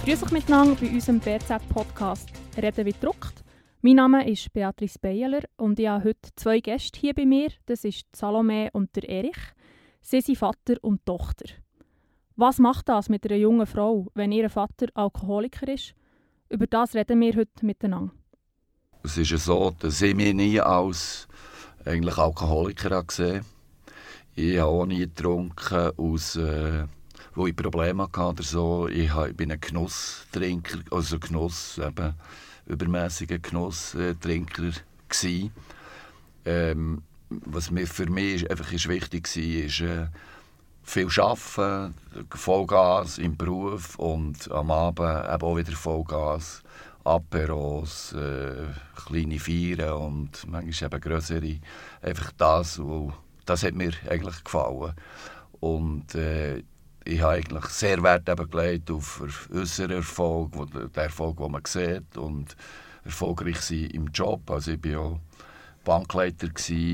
Grüß euch miteinander bei unserem BZ-Podcast «Reden wie gedruckt». Mein Name ist Beatrice Beyeler und ich habe heute 2 Gäste hier bei mir. Das ist Salome und der Erich. Sie sind Vater und Tochter. Was macht das mit einer jungen Frau, wenn ihr Vater Alkoholiker ist? Über das reden wir heute miteinander. Es ist ja so, dass ich mich nie als eigentlich Alkoholiker gesehen habe. Ich habe auch nie getrunken, wo ich Probleme hatte oder so. Ich bin ein Genusstrinker, also übermäßiger Genusstrinker gsi. Was für mich einfach wichtig war, ist viel Arbeiten, Vollgas im Beruf und am Abend eben auch wieder Vollgas, Aperos, kleine Feiern und manchmal eben grössere. Einfach das hat mir eigentlich gefallen. Und ich habe eigentlich sehr Wert gelegt auf unseren Erfolg, den Erfolg, den man sieht, und erfolgreich sein im Job. Also ich war ja Bankleiter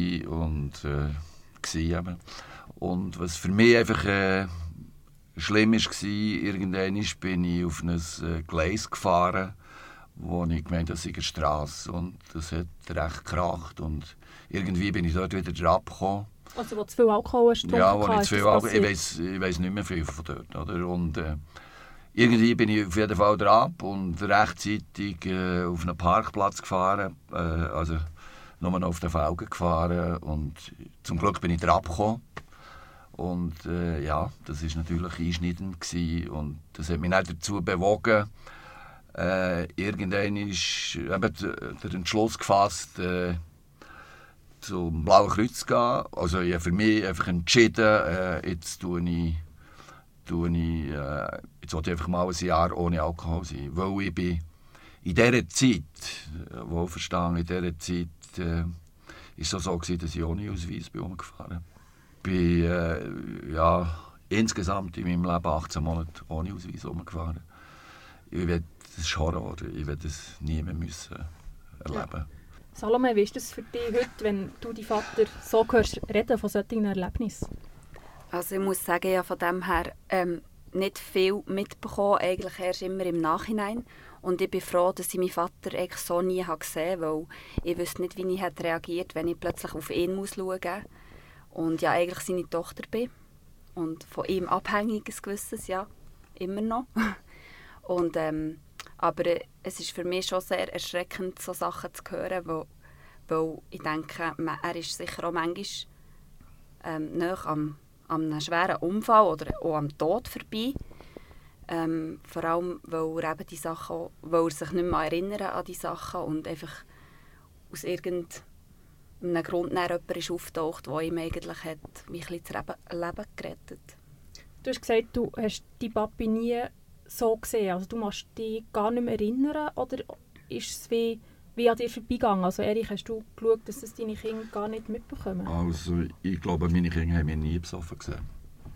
und was für mich einfach schlimm war, irgendwann bin ich auf ein Gleis gefahren, wo ich gemeint habe, das sei eine Strasse. Und das hat recht gekracht und irgendwie bin ich dort wieder draufgekommen. Also wo zu viel Alkohol hast getrunken? Ja, wo ich zu viel Alkohol... Ich weiss nicht mehr viel von dort. Oder? Und irgendwie bin ich auf jeden Fall dran und rechtzeitig auf einen Parkplatz gefahren. Also nur noch auf den Felgen gefahren. Und zum Glück bin ich dran gekommen. Und ja, das war natürlich einschneidend gewesen. Und das hat mich dann dazu bewogen, irgendwann ist eben der Entschluss gefasst, zum Blauen Kreuz zu gehen. Also ich habe für mich einfach entschieden, jetzt will ich einfach mal ein Jahr ohne Alkohol sein. Weil ich bin in dieser Zeit, wohlverstanden, in dieser Zeit ist es so gewesen, dass ich ohne Ausweis bin rumgefahren bin. Ich bin insgesamt in meinem Leben 18 Monate ohne Ausweis rumgefahren. Das ist Horror. Ich werde das nie mehr erleben. Ja. Salome, wie ist das für dich heute, wenn du deinen Vater so hörst reden von solchen Erlebnissen? Also ich muss sagen, ich habe von dem her nicht viel mitbekommen, eigentlich erst immer im Nachhinein. Und ich bin froh, dass ich meinen Vater eigentlich so nie gesehen habe, weil ich wüsste nicht, wie ich hätte reagiert, wenn ich plötzlich auf ihn schauen muss. Und ja, eigentlich seine Tochter bin. Und von ihm abhängig, ein gewisses, ja, immer noch. Und aber es ist für mich schon sehr erschreckend, so Sachen zu hören, weil ich denke, er ist sicher auch manchmal nahe an einem schweren Unfall oder auch am Tod vorbei. Vor allem, weil er eben die Sachen, weil er sich nicht mehr erinnern an die Sachen und einfach aus irgendeinem Grund jemand ist auftaucht, der ihm eigentlich hat mich ein bisschen das Leben gerettet. Du hast gesagt, du hast deinen Papi nie so gesehen, also du musst dich gar nicht mehr erinnern, oder ist es wie an dir vorbeigegangen? Also Erich, hast du geschaut, dass das deine Kinder gar nicht mitbekommen? Also ich glaube, meine Kinder haben mich nie besoffen gesehen.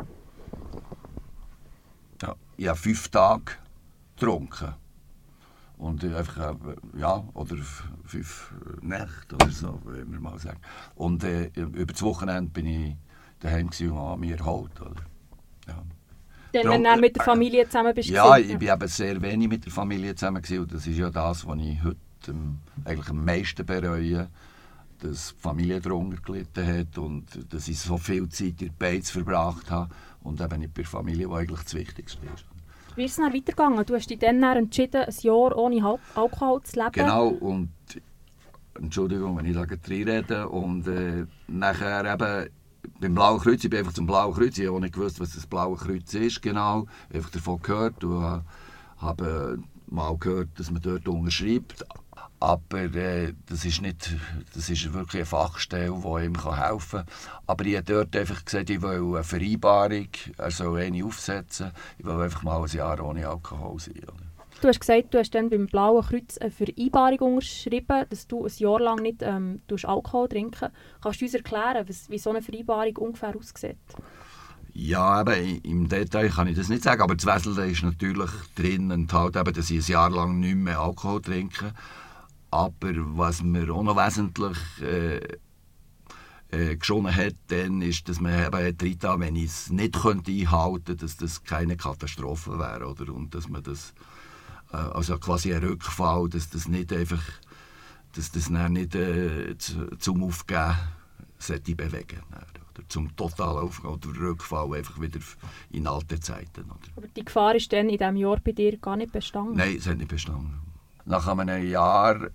Ja, ich habe 5 Tage getrunken. Und einfach, oder 5 Nächte oder so, würde ich mal sagen. Und über das Wochenende bin ich daheim und habe mich erholt. Oder? Ja. Dann, wenn du mit der Familie zusammen bist? Ja, ich bin eben sehr wenig mit der Familie zusammen gewesen. Und das ist ja das, was ich heute eigentlich am meisten bereue, dass die Familie darunter gelitten hat und dass ich so viel Zeit in der Beiz verbracht habe und eben nicht bei der Familie, die eigentlich das Wichtigste ist. Wie ist es dann weitergegangen? Du hast dich dann entschieden, ein Jahr ohne Alkohol zu leben? Genau, und Entschuldigung, wenn ich da reinrede. Und nachher eben beim Blauen Kreuz, ich bin einfach zum Blauen Kreuz, ich habe auch nicht gewusst, was das Blaue Kreuz ist, genau. Ich habe einfach davon gehört und habe mal gehört, dass man dort unterschreibt. Aber das ist wirklich eine Fachstelle, die ihm helfen kann. Aber ich habe dort einfach gesagt, ich will eine Vereinbarung, er soll eine aufsetzen. Ich will einfach mal ein Jahr ohne Alkohol sein. Du hast gesagt, du hast dann beim Blauen Kreuz eine Vereinbarung unterschrieben, dass du ein Jahr lang nicht Alkohol trinken. Kannst du uns erklären, wie so eine Vereinbarung ungefähr aussieht? Ja, eben, im Detail kann ich das nicht sagen, aber das Wesentliche ist natürlich drin enthalten, dass ich ein Jahr lang nicht mehr Alkohol trinke. Aber was mir auch noch wesentlich geschonen hat, dann ist, dass man wenn ich es nicht einhalten könnte, dass das keine Katastrophe wäre. Oder? Und dass man das also quasi ein Rückfall, dass das nicht einfach, dass das dann nicht zum Aufgeben sollte bewegen, oder zum totalen Aufgeben oder Rückfall einfach wieder in alte Zeiten. Oder? Aber die Gefahr ist dann in diesem Jahr bei dir gar nicht bestanden? Nein, es hat nicht bestanden. Nach einem Jahr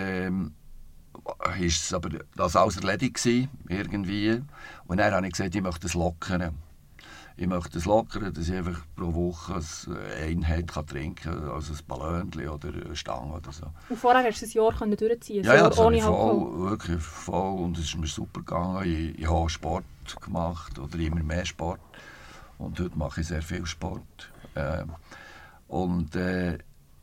ist aber das alles erledigt gewesen, irgendwie. Und dann habe ich gesagt, ich möchte es lockern. Ich möchte es lockern, dass ich einfach pro Woche eine Einheit trinken kann, also ein Ballonchen oder eine Stange oder so. Und vorher hast du ein Jahr durchziehen, ja, das ohne Alkohol? Wirklich voll. Und es ist mir super gegangen. Ich habe Sport gemacht oder immer mehr Sport. Und heute mache ich sehr viel Sport. Und eben,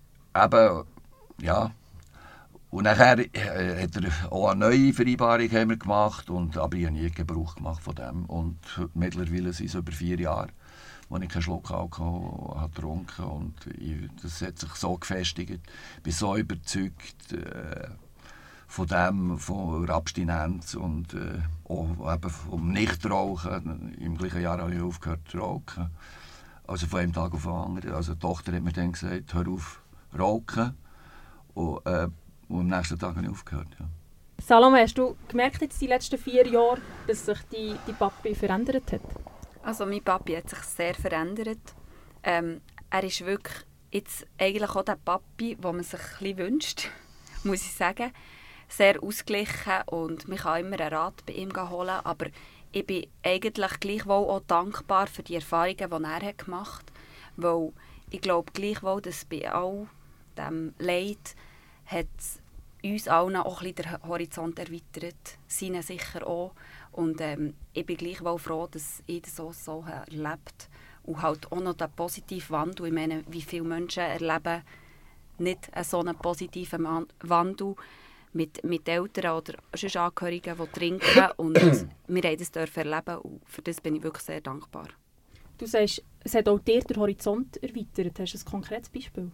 ja. Und nachher hat er auch eine neue Vereinbarung haben wir gemacht, aber ich habe nie Gebrauch gemacht von dem. Und mittlerweile sind es über 4 Jahre, wo ich keinen Schluck Alkohol habe getrunken und das hat sich so gefestigt. Ich bin so überzeugt von dem, von der Abstinenz und auch eben vom Nichtrauchen. Im gleichen Jahr habe ich aufgehört zu rauchen. Also von einem Tag auf den anderen. Also die Tochter hat mir dann gesagt, hör auf rauchen. Und am nächsten Tag habe ich aufgehört. Ja. Salome, hast du gemerkt jetzt die letzten 4 Jahre, dass sich die Papi verändert hat? Also mein Papi hat sich sehr verändert. Er ist wirklich jetzt eigentlich auch der Papi, den man sich ein bisschen wünscht, muss ich sagen. Sehr ausgeglichen und man kann immer einen Rat bei ihm holen. Aber ich bin eigentlich gleichwohl auch dankbar für die Erfahrungen, die er gemacht hat. Weil ich glaube gleichwohl, dass bei all dem Leid hat uns allen auch ein bisschen den Horizont erweitert. Seine sicher auch. Und ich bin gleichwohl froh, dass ich das auch so erlebt und halt auch noch den positiven Wandel. Ich meine, wie viele Menschen erleben nicht so einen positiven Wandel mit Eltern oder sonst Angehörigen, die trinken. Und wir haben das erleben und für das bin ich wirklich sehr dankbar. Du sagst, es hat auch dir den Horizont erweitert. Hast du ein konkretes Beispiel?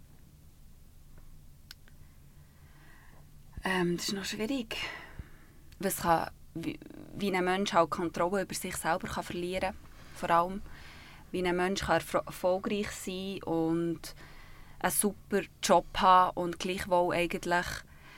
Das ist noch schwierig. Wie ein Mensch halt Kontrolle über sich selber kann verlieren kann. Vor allem, wie ein Mensch kann erfolgreich sein und einen super Job haben und gleichwohl eigentlich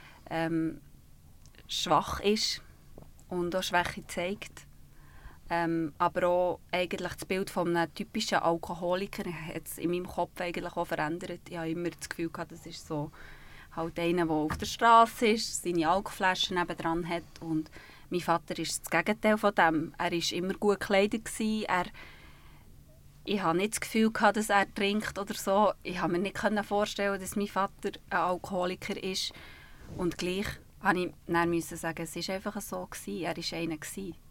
schwach ist und auch Schwäche zeigt. Aber auch eigentlich das Bild von einem typischen Alkoholiker hat es in meinem Kopf eigentlich auch verändert. Ich habe immer das Gefühl gehabt, das ist so halt einer, der auf der Straße ist, seine Alkoflaschen nebendran hat. Und mein Vater ist das Gegenteil von dem. Er war immer gut gekleidet. Ich hatte nicht das Gefühl gehabt, dass er trinkt oder so. Ich konnte mir nicht vorstellen, dass mein Vater ein Alkoholiker ist. Und gleich musste ich dann sagen, es war einfach so. Er war einer.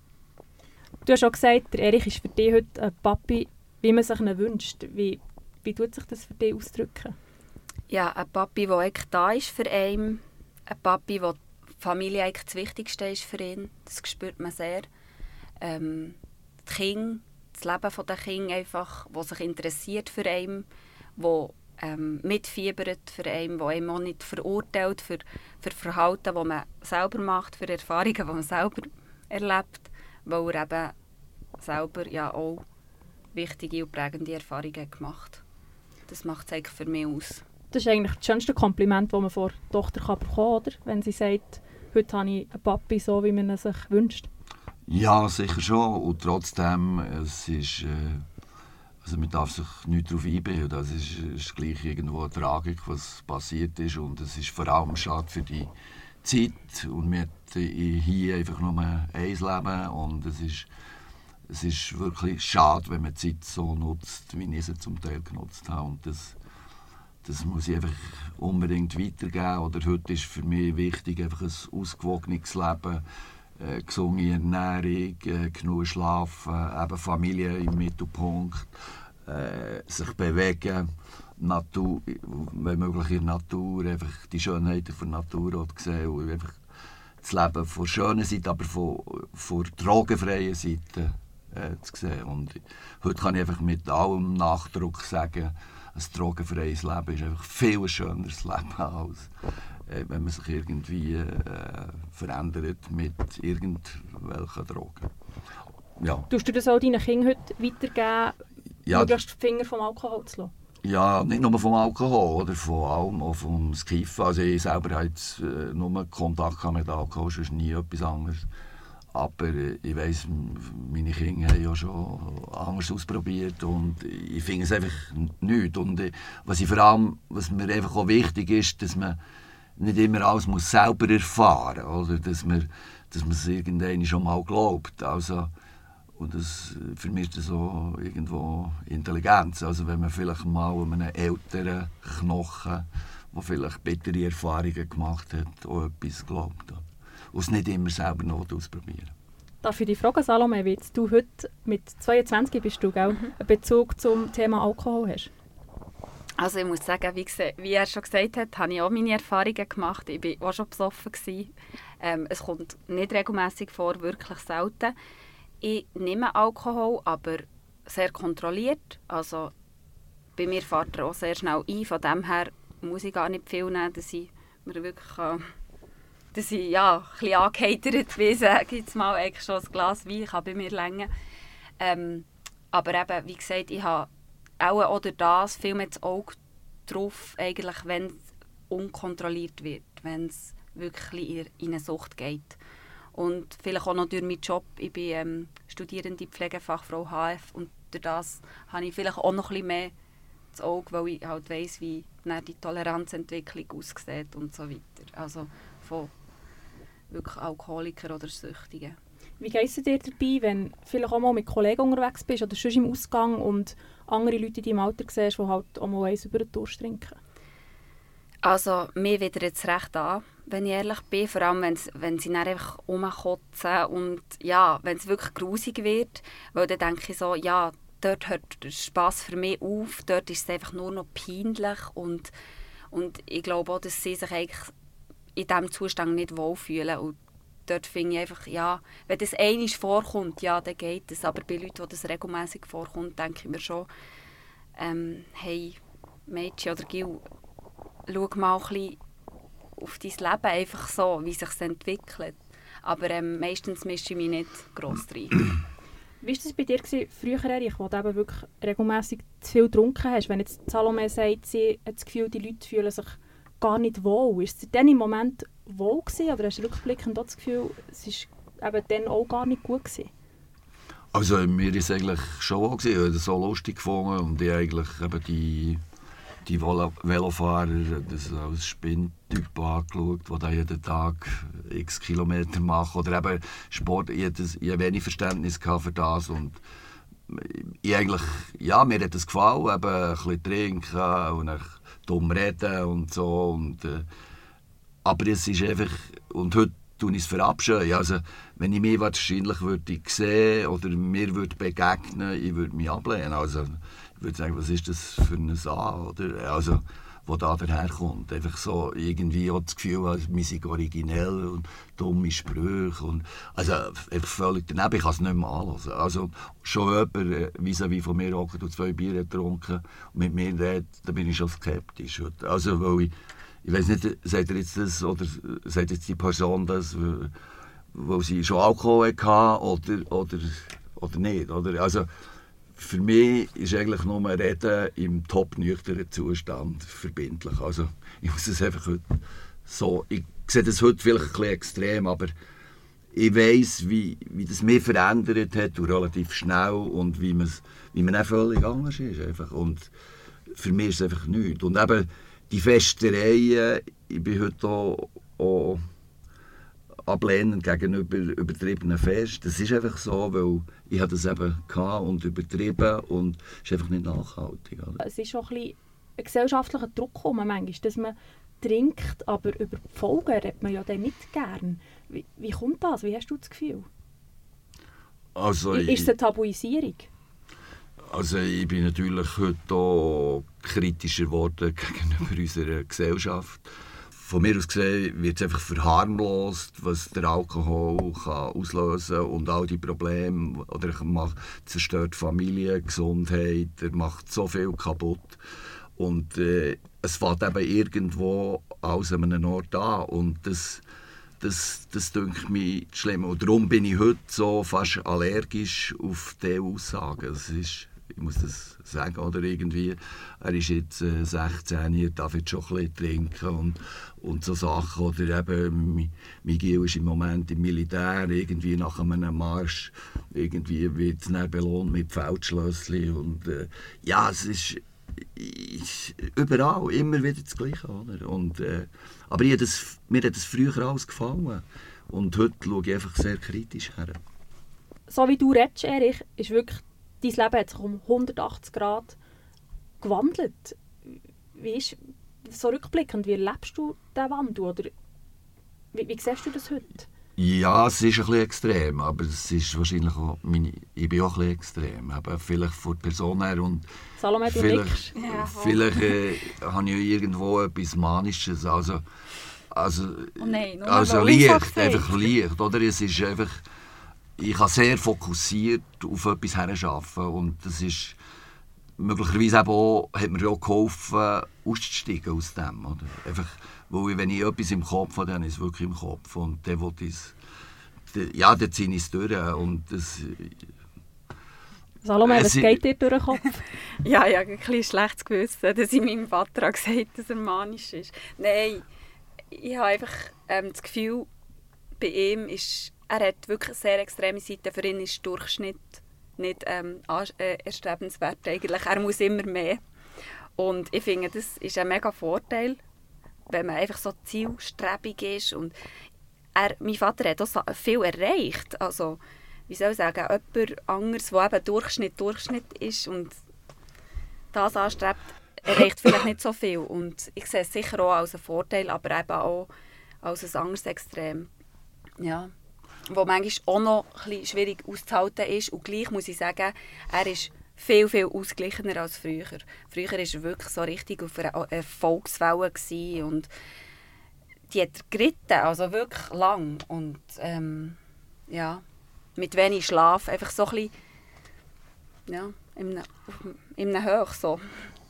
Du hast auch gesagt, der Erich ist für dich heute ein Papi, wie man sich ihn wünscht. Wie tut sich das für dich ausdrücken? Ja, ein Papi, der eigentlich da ist für einen. Ein Papi, wo die Familie eigentlich das Wichtigste ist für ihn. Das spürt man sehr. Die Kinder, das Leben der Kinder einfach, das sich interessiert für einen, wo mitfiebert für einen, der einem auch nicht verurteilt für Verhalten, das man selber macht, für Erfahrungen, die man selber erlebt, weil er eben selber ja auch wichtige und prägende Erfahrungen gemacht hat. Das macht es eigentlich für mich aus. Das ist eigentlich das schönste Kompliment, das man von der Tochter bekommen kann, oder? Wenn sie sagt, heute habe ich einen Papi so, wie man es sich wünscht. Ja, sicher schon. Und trotzdem, es ist, also man darf sich nicht darauf einbilden. Das ist gleich irgendwo eine Tragik, was passiert ist. Und es ist vor allem schade für die Zeit. Und wir haben hier einfach nur ein Leben. Und es ist wirklich schade, wenn man die Zeit so nutzt, wie ich sie zum Teil genutzt habe. Und das muss ich einfach unbedingt weitergeben. Oder heute ist für mich wichtig, einfach ein ausgewogenes Leben, gesunde Ernährung, genug Schlafen, eben Familie im Mittelpunkt, sich bewegen, Natur, wenn möglich in der Natur, einfach die Schönheiten der Natur sehen und einfach das Leben von der schönen Seite, aber von der drogenfreien Seite zu sehen. Und heute kann ich einfach mit allem Nachdruck sagen, ein drogenfreies Leben ist einfach viel ein schöneres Leben, als wenn man sich irgendwie verändert mit irgendwelchen Drogen. Ja. Tust du das auch deinen Kindern heute weitergeben, ja, möglichst die Finger vom Alkohol zu lassen? Ja, nicht nur vom Alkohol, oder vor allem auch vom Kiffen. Also ich selber hatte jetzt, nur Kontakt mit Alkohol, sonst nie etwas anderes. Aber ich weiss, meine Kinder haben ja schon anders ausprobiert und ich finde es einfach nichts. Und was mir einfach auch wichtig ist, dass man nicht immer alles muss selber erfahren muss, oder? Dass man es irgendwann schon mal glaubt. Also, und für mich ist das auch irgendwo Intelligenz. Also wenn man vielleicht mal einem älteren Knochen, der vielleicht bittere Erfahrungen gemacht hat, auch etwas glaubt. Und es nicht immer selber noch ausprobieren. Darf ich dich fragen, Salome, wie du heute mit 22 bist, du, gell, einen Bezug zum Thema Alkohol hast? Also ich muss sagen, wie er schon gesagt hat, habe ich auch meine Erfahrungen gemacht. Ich war auch schon besoffen. Es kommt nicht regelmässig vor, wirklich selten. Ich nehme Alkohol, aber sehr kontrolliert. Also bei mir fährt er auch sehr schnell ein. Von dem her muss ich gar nicht viel nehmen, dass ich mir wirklich dass ich ein bisschen angeheitert bin, sage ich jetzt mal. Eigentlich schon ein Glas Wein kann bei mir länger. Aber eben, wie gesagt, ich habe auch oder das viel mehr das Auge drauf, eigentlich, wenn es unkontrolliert wird, wenn es wirklich in eine Sucht geht. Und vielleicht auch noch durch meinen Job. Ich bin studierende Pflegefachfrau HF und durch das habe ich vielleicht auch noch ein bisschen mehr das Auge, weil ich halt weiss, wie die Toleranzentwicklung aussieht und so weiter. Also von wirklich Alkoholikern oder Süchtigen. Wie geht es dir dabei, wenn du vielleicht auch mal mit Kollegen unterwegs bist oder sonst im Ausgang und andere Leute in deinem Alter siehst, die halt auch mal eins über den Durst trinken? Also, mir widert jetzt recht an, wenn ich ehrlich bin. Vor allem, wenn sie dann einfach rumkotzen und ja, wenn es wirklich grusig wird. Weil dann denke ich so, ja, dort hört der Spass für mich auf. Dort ist es einfach nur noch peinlich. Und ich glaube auch, dass sie sich eigentlich in diesem Zustand nicht wohlfühlen. Und dort finde ich einfach, ja, wenn das einmal vorkommt, ja, dann geht es. Aber bei Leuten, wo das regelmäßig vorkommt, denke ich mir schon, hey, Mädchen oder Gil, schau mal ein bisschen auf dein Leben, einfach so, wie es sich entwickelt. Aber meistens mische ich mich nicht gross rein. Wie war das bei dir früher, Erich, wo du eben wirklich regelmässig zu viel getrunken hast? Wenn jetzt Salome sagt, sie hat das Gefühl, die Leute fühlen sich gar nicht wohl. Ist es dann im Moment wohl gewesen, oder hast du rückblickend auch das Gefühl, es war eben dann auch gar nicht gut gewesen? Also mir war es eigentlich schon wohl gewesen. Ich habe es so lustig gefunden und ich eigentlich eben die Velofahrer das als Spinntyp angeschaut, die da jeden Tag x Kilometer machen. Oder eben Sport, ich hatte wenig Verständnis für das. Und ich eigentlich, ja, mir hat es gefallen, eben ein bisschen trinken und dumm reden und so. Aber es ist einfach, und heute tue ich es verabscheuen. Also, wenn ich mich wahrscheinlich würde sehen oder mir würde begegnen, ich würde mich ablehnen. Also, ich würde sagen, was ist das für ein An, oder? Also, wo da daherkommt. Einfach so irgendwie auch das Gefühl, also, wir sind originell und dumme Sprüche. Und, also, einfach völlig daneben. Ich kann es nicht mehr anhören. Also, schon jemand vis-à-vis von mir hockt und 2 Bier getrunken und mit mir redet, da bin ich schon skeptisch. Also, weil ich weiss nicht, sagt er jetzt das oder sagt jetzt die Person das, weil sie schon Alkohol hatte oder nicht. Oder? Also, für mich ist eigentlich nur Reden im top-nüchternen Zustand verbindlich. Also, ich muss es einfach heute so... Ich sehe das heute vielleicht ein bisschen extrem, aber ich weiss, wie das mich verändert hat und relativ schnell und wie man auch völlig anders ist. Einfach. Und für mich ist es einfach nichts. Und eben die Festereien, ich bin heute auch ablehnend gegenüber übertriebenen Fest. Das ist einfach so, weil ich das eben hatte und übertrieben und es ist einfach nicht nachhaltig. Oder? Es ist schon ein bisschen ein gesellschaftlicher Druck manchmal, dass man trinkt, aber über die Folgen redet man ja dann nicht gern. Wie kommt das? Wie hast du das Gefühl? Also, ist es eine Tabuisierung? Also ich bin natürlich heute auch kritischer geworden gegenüber unserer Gesellschaft. Von mir aus gesehen wird es einfach verharmlost, was der Alkohol kann auslösen und all die Probleme. Oder er zerstört Familie, Gesundheit, er macht so viel kaputt. Und es fängt eben irgendwo aus einem Ort an. Und das dünkt mich schlimm. Und darum bin ich heute so fast allergisch auf diese Aussagen. ich muss das sagen, oder irgendwie, er ist jetzt 16, er darf jetzt schon ein bisschen trinken und so Sachen, oder eben, Miguel ist im Moment im Militär, irgendwie nach einem Marsch, irgendwie wird es dann belohnt mit Feldschlösschen und ja, es ist überall immer wieder das Gleiche, oder? Und, aber mir hat das früher alles gefallen und heute schaue ich einfach sehr kritisch her. So wie du redest, Erich, ist wirklich, dein Leben hat sich um 180 Grad gewandelt. Wie ist so rückblickend, wie erlebst du diesen Wandel? Oder wie siehst du das heute? Ja, es ist ein bisschen extrem, aber es ist wahrscheinlich auch ich bin auch ein bisschen extrem, aber vielleicht von der Person her und Salome, du nickst. vielleicht habe ich irgendwo etwas Manisches, also nein, leicht, einfach leicht, oder? Es ist einfach, ich kann sehr fokussiert auf etwas herarbeiten und das ist möglicherweise eben auch, hat mir auch geholfen, auszusteigen aus dem, oder? Einfach, weil wenn ich etwas im Kopf habe, dann ist es wirklich im Kopf und dann will ich ja, dann ziehe ich es durch und das... Salome, was geht dir durch den Kopf? Ja, ich habe ein bisschen schlechtes Gewissen, dass ich meinem Vater gesagt habe, dass er manisch ist. Nein, ich habe einfach das Gefühl, bei ihm ist, er hat wirklich eine sehr extreme Seite. Für ihn ist Durchschnitt nicht erstrebenswert eigentlich. Er muss immer mehr. Und ich finde, das ist ein mega Vorteil, wenn man einfach so zielstrebig ist. Und mein Vater hat auch so viel erreicht. Also, wie soll ich sagen, jemand anderes, der eben Durchschnitt ist und das anstrebt, erreicht vielleicht nicht so viel. Und ich sehe es sicher auch als einen Vorteil, aber eben auch als ein anderes Extrem. Ja. Wo manchmal auch noch ein bisschen schwierig auszuhalten ist. Und gleich muss ich sagen, er ist viel, viel ausgeglichener als früher. Früher war er wirklich so richtig auf einer Erfolgswelle und die hat er geritten, also wirklich lang. Und ja, mit wenig Schlaf, einfach so ein bisschen, ja, in einem Hoch so.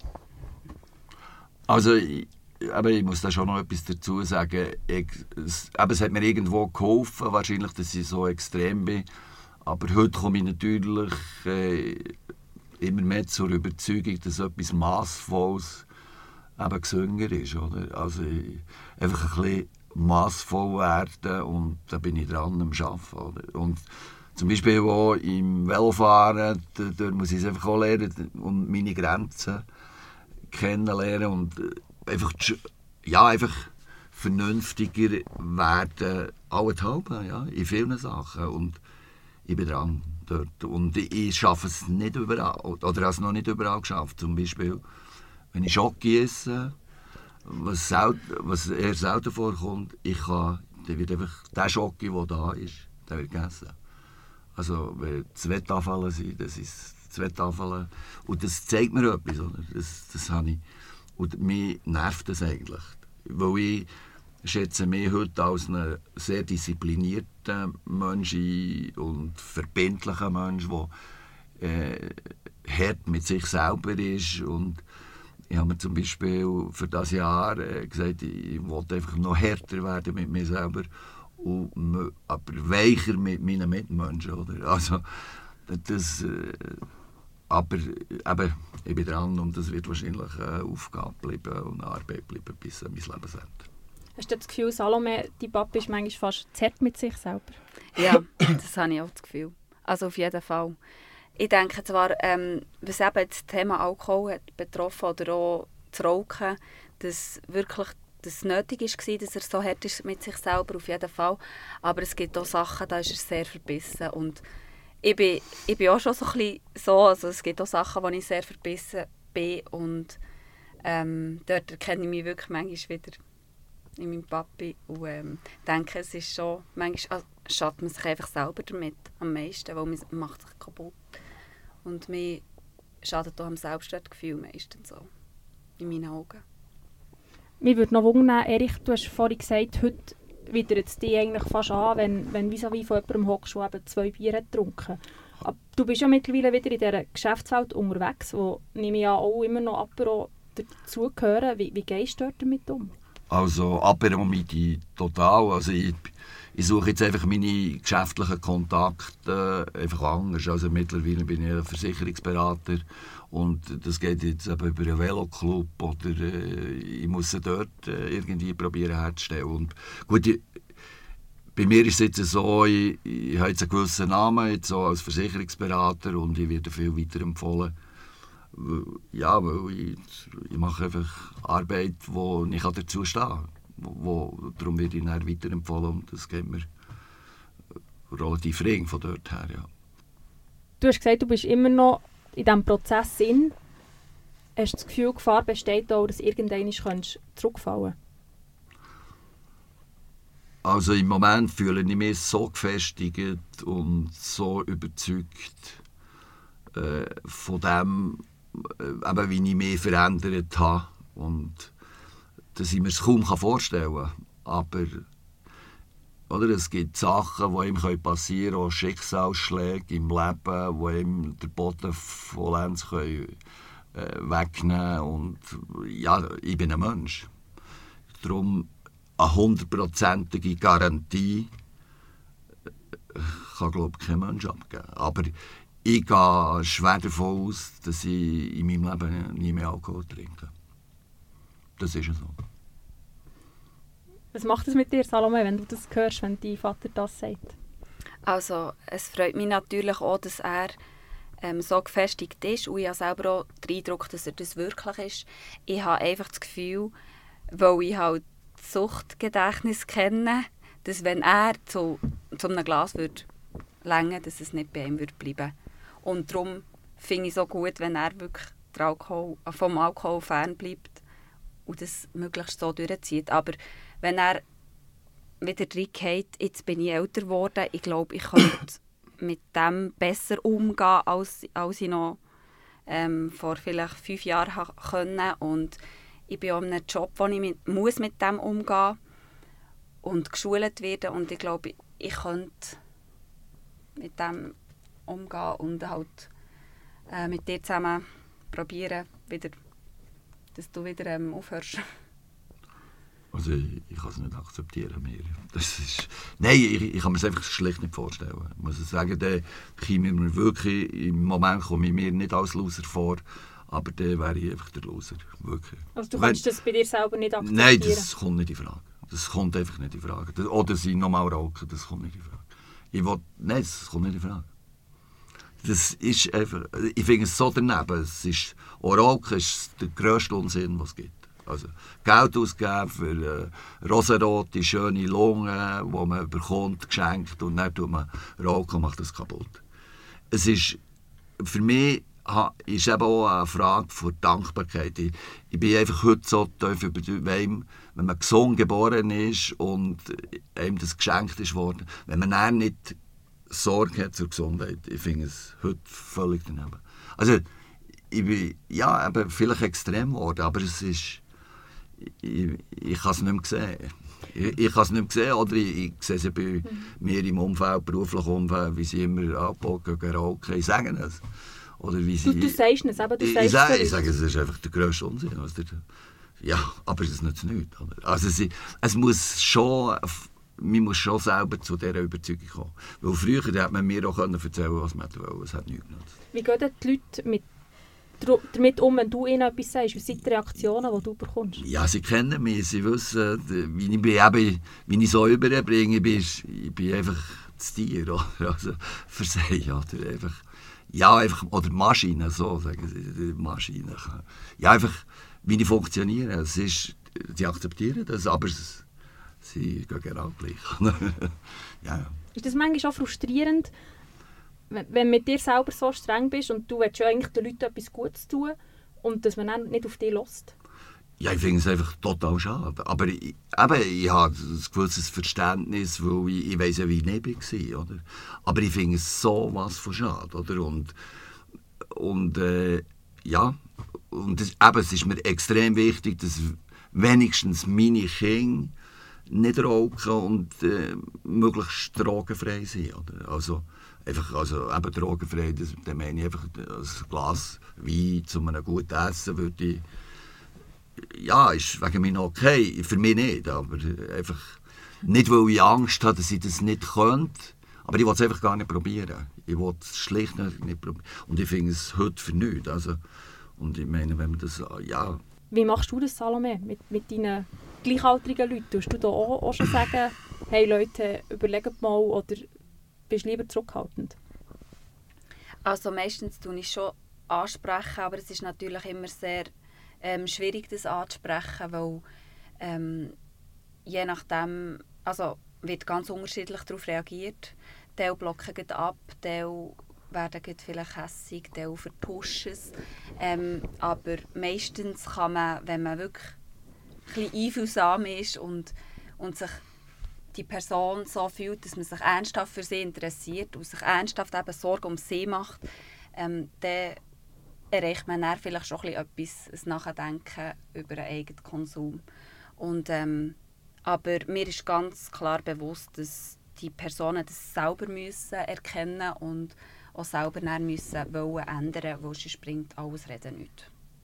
Also, aber ich muss da schon noch etwas dazu sagen. Es hat mir irgendwo geholfen, wahrscheinlich, dass ich so extrem bin. Aber heute komme ich natürlich immer mehr zur Überzeugung, dass etwas Massvolles eben gesünder ist. Oder? Also einfach ein bisschen massvoll werden und da bin ich dran am Arbeiten. Oder? Und zum Beispiel auch im Velofahren, da muss ich es einfach auch lernen und meine Grenzen kennenlernen und einfach vernünftiger werden, allenthalben, ja, in vielen Sachen. Und ich bin dran dort. Und ich schaffe es nicht überall, oder habe es noch nicht überall geschafft. Zum Beispiel, wenn ich Schoki esse, was eher selten vorkommt, dann wird einfach der Schoki, der da ist, der wird gegessen. Also, wenn 2 Tafeln sind, das ist 2 Tafeln. Und das zeigt mir etwas, oder? Das habe ich. Und mich nervt das eigentlich. Weil ich schätze mich heute als einen sehr disziplinierten Menschen und verbindlichen Menschen, der hart mit sich selber ist. Und ich habe mir zum Beispiel für dieses Jahr gesagt, ich wollte einfach noch härter werden mit mir selber, aber weicher mit meinen Mitmenschen. Oder? Also, das, aber eben, ich bin dran und das wird wahrscheinlich eine Aufgabe bleiben und eine Arbeit bleiben bis an mein Lebensende. Hast du das Gefühl, Salome, dein Papa ist manchmal fast zart mit sich selber? Ja, das habe ich auch das Gefühl. Also auf jeden Fall. Ich denke zwar, was eben das Thema Alkohol hat betroffen oder auch das Rauchen, dass wirklich das nötig war, dass er so hart ist mit sich selber, auf jeden Fall. Aber es gibt auch Sachen, da ist er sehr verbissen. Und ich bin auch schon so ein bisschen so, also es gibt auch Sachen, wo ich sehr verbissen bin und dort erkenne ich mich wirklich manchmal wieder in meinem Papi und denke, es ist schon, manchmal schadet man sich einfach selber damit am meisten, weil man macht sich kaputt und mir schadet auch am Selbstwertgefühl meistens so, in meinen Augen. Mich würde noch wundern, Erich, du hast vorhin gesagt, heute widert es dich eigentlich fast an, wenn vis-à-vis von jemandem hockst, der eben 2 Bier hat getrunken. Aber du bist ja mittlerweile wieder in dieser Geschäftswelt unterwegs, wo nehme ich ja auch immer noch Apero dazugehören. Wie gehst du dort damit um? Also Apero mit total. Also ich ich suche jetzt einfach meine geschäftlichen Kontakte einfach anders. Also mittlerweile bin ich ein Versicherungsberater und das geht jetzt eben über einen Veloclub oder ich muss sie dort irgendwie probieren herzustellen. Und gut, bei mir ist es jetzt so, ich habe jetzt einen gewissen Namen jetzt so als Versicherungsberater und ich werde viel weiterempfohlen. Ja, weil ich mache einfach Arbeit, wo ich dazu stehen kann. Darum werde ich dann weiterempfohlen und das geht mir relativ ring von dort her. Ja. Du hast gesagt, du bist immer noch in diesem Prozess drin. Hast du das Gefühl, Gefahr besteht auch, dass irgendwann zurückfallen kannst? Also im Moment fühle ich mich so gefestigt und so überzeugt von dem, eben, wie ich mich verändert habe. Und dass ich mir es kaum vorstellen kann. Aber oder, es gibt Sachen, die ihm passieren können, auch Schicksalsschläge im Leben, die ihm den Boden vollends wegnehmen können. Und ja, ich bin ein Mensch. Darum eine 100%ige Garantie kann, glaube ich, kein Mensch abgeben. Aber ich gehe schwer davon aus, dass ich in meinem Leben nie mehr Alkohol trinke. Das ist so. Was macht es mit dir, Salome, wenn du das hörst, wenn dein Vater das sagt? Also, es freut mich natürlich auch, dass er so gefestigt ist. Und ich habe selber auch den Eindruck, dass er das wirklich ist. Ich habe einfach das Gefühl, weil ich halt das Suchtgedächtnis kenne, dass wenn er zu einem Glas würde reichen, dass es nicht bei ihm würde bleiben. Und darum finde ich es so gut, wenn er wirklich vom Alkohol fernbleibt und das möglichst so durchzieht. Aber wenn er wieder reingeht, jetzt bin ich älter geworden, ich glaube, ich könnte mit dem besser umgehen, als ich noch vor vielleicht 5 Jahren konnte. Und ich bin auch in einem Job, wo ich mit dem umgehen muss und geschult werden. Und ich glaube, ich könnte mit dem umgehen und halt mit dir zusammen probieren, dass du wieder aufhörst. Also ich kann es nicht akzeptieren mehr. Nein, ich kann mir es einfach schlicht nicht vorstellen. Ich muss sagen, da käme mir wirklich, im Moment komme ich mir nicht als Loser vor, aber dann wäre ich einfach der Loser. Wirklich. Also du kannst das bei dir selber nicht akzeptieren? Nein, das kommt nicht in Frage. Das kommt einfach nicht in Frage. Oder sie nochmal rauchen, das kommt nicht in Frage. Nein, das kommt nicht in Frage. Das ist einfach, ich finde es so daneben. Rauchen ist der grösste Unsinn, was es gibt. Also Geld ausgeben für rosarote, schöne Lunge, die man bekommt, geschenkt, und dann tut man rauchen und macht das kaputt. Es ist, für mich ist eben auch eine Frage von Dankbarkeit. Ich bin einfach heute so tief über wenn man gesund geboren ist und einem das geschenkt ist worden, wenn man dann nicht Sorge hat zur Gesundheit, ich finde es heute völlig daneben. Also ich bin eben vielleicht extrem geworden, aber es ist, ich kann es nicht mehr sehen. Ich kann es nicht mehr sehen, oder ich sehe es bei mir im Umfeld, beruflichen Umfeld, wie sie immer abbogen, rauchen. Ich sage es. Oder wie sie, du sagst es, aber ich sage, es ist einfach der grösste Unsinn. Ja, aber es nützt nichts. Also es muss schon, man muss schon selber zu dieser Überzeugung kommen. Weil früher hat man mir auch erzählen, was man wollte. Es hat nichts genutzt. Wie gehen die Leute damit um, wenn du ihnen etwas sagst? Wie sind die Reaktionen, die du bekommst? Ja, sie kennen mich, sie wissen, wie ich so überbringe. Ich bin einfach das Tier, oder? Also für sie, oder einfach. Ja, einfach, oder Maschine, so sagen sie, Maschine. Ja, einfach, wie ich funktioniere. Sie akzeptieren das, aber sie gehen genau gleich. Ja. Ist das manchmal auch frustrierend, wenn du mit dir selber so streng bist und du willst ja eigentlich den Leuten etwas Gutes tun und dass man dann nicht auf dich hört? Ja, ich finde es einfach total schade. Aber ich habe ein gewisses Verständnis, weil ich weiss ja, wie ich nicht war. Oder? Aber ich finde es so was von schade. Oder? Und es ist mir extrem wichtig, dass wenigstens meine Kinder nicht rauchen und möglichst drogenfrei sind. Oder? Also eben drogenfrei, das meine ich einfach, ein Glas Wein zu einem guten Essen würde ich, ja, ist wegen mir okay, für mich nicht, aber einfach, Nicht, weil ich Angst habe, dass ich das nicht könnte, aber ich will es einfach gar nicht probieren. Ich will es schlicht nicht probieren. Und ich finde es heute für nichts. Also, und ich meine, wenn man das, ja... Wie machst du das, Salome, mit deinen gleichaltrigen Leuten? Tust du da auch schon sagen, hey Leute, überlegt mal, oder bist du lieber zurückhaltend? Also meistens tue ich schon ansprechen, aber es ist natürlich immer sehr schwierig, das anzusprechen, weil je nachdem, also wird ganz unterschiedlich darauf reagiert. Teil blocken ab, Teil werden vielleicht hässig, Teil vertuschen es. Aber meistens kann man, wenn man wirklich ein bisschen einfühlsam ist und sich die Person so fühlt, dass man sich ernsthaft für sie interessiert und sich ernsthaft eben Sorgen um sie macht, dann erreicht man dann vielleicht schon ein bisschen etwas, ein Nachdenken über den eigenen Konsum. Und, aber mir ist ganz klar bewusst, dass die Personen das selber müssen erkennen und auch selber dann müssen wollen ändern, weil sonst bringt alles Reden nichts.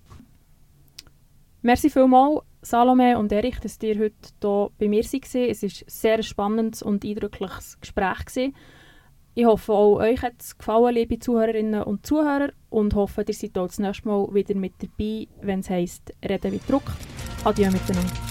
Merci vielmals, Salome und Erich, dass ihr heute hier bei mir seid. Es war ein sehr spannendes und eindrückliches Gespräch. Ich hoffe, auch euch hat es gefallen, liebe Zuhörerinnen und Zuhörer, und hoffe, ihr seid auch das nächste Mal wieder mit dabei, wenn es heisst «Reden wie druckt». Adieu miteinander.